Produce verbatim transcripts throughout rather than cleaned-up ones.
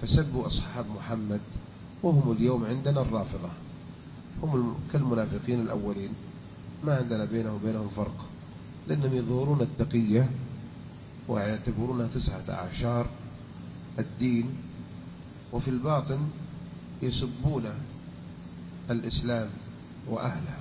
فسبوا أصحاب محمد، وهم اليوم عندنا الرافضة، هم كالمنافقين الأولين، ما عندنا بينهم وبينهم فرق، لأنهم يظهرون التقية ويعتبرونها تسعة أعشار الدين، وفي الباطن يسبون الإسلام وأهله.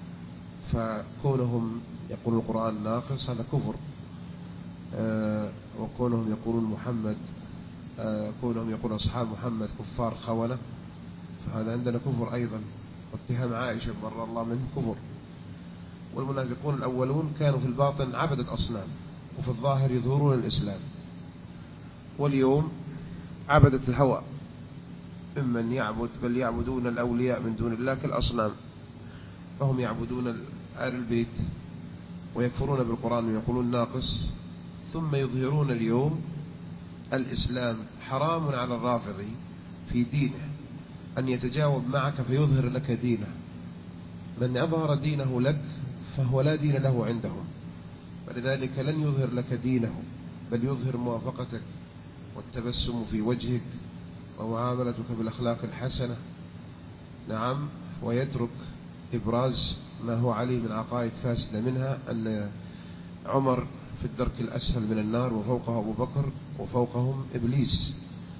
فكونهم يقولون القرآن ناقص هذا كفر، آه وكونهم يقولون محمد آه كونهم يقولون أصحاب محمد كفار خونة، فهذا عندنا كفر أيضا، واتهام عائشة بر الله منه كفر. والمنافقون الأولون كانوا في الباطن عبدة أصنام، وفي الظاهر يظهرون الإسلام، واليوم عبدة الهوى، ممن يعبد بل يعبدون الأولياء من دون الله كالأصنام، فهم يعبدون آل البيت ويكفرون بالقرآن ويقولون ناقص، ثم يظهرون اليوم الإسلام. حرام على الرافضي في دينه أن يتجاوب معك فيظهر لك دينه، من أظهر دينه لك فهو لا دين له عندهم، فلذلك لن يظهر لك دينه، بل يظهر موافقتك والتبسم في وجهك ومعاملتك بالأخلاق الحسنة، نعم، ويترك إبراز ما هو عليه من عقائد فاسدة، منها أن عمر في الدرك الأسفل من النار وفوقه أبو بكر وفوقهم إبليس،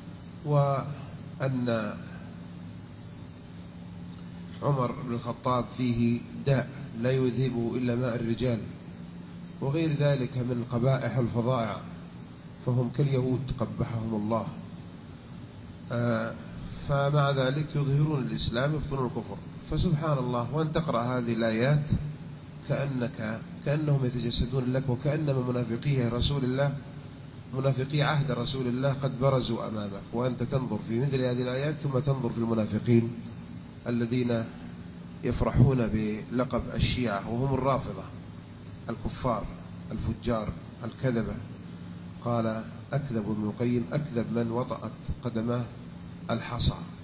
وأن عمر بن الخطاب فيه داء لا يذهبه إلا ماء الرجال، وغير ذلك من القبائح والفظائع، فهم كاليهود قبحهم الله. آه فمع ذلك يظهرون الإسلام يبطنون الكفر. فسبحان الله، وأن تقرأ هذه الآيات كأنك كأنهم يتجسدون لك، وكأنما منافقي رسول الله منافقي عهد رسول الله قد برزوا أمامك، وأنت تنظر في مثل هذه الآيات ثم تنظر في المنافقين الذين يفرحون بلقب الشيعة، وهم الرافضة الكفار الفجار الكذبة. قال أكذب ابن القيم: أكذب من وطأت قدماه الحصى.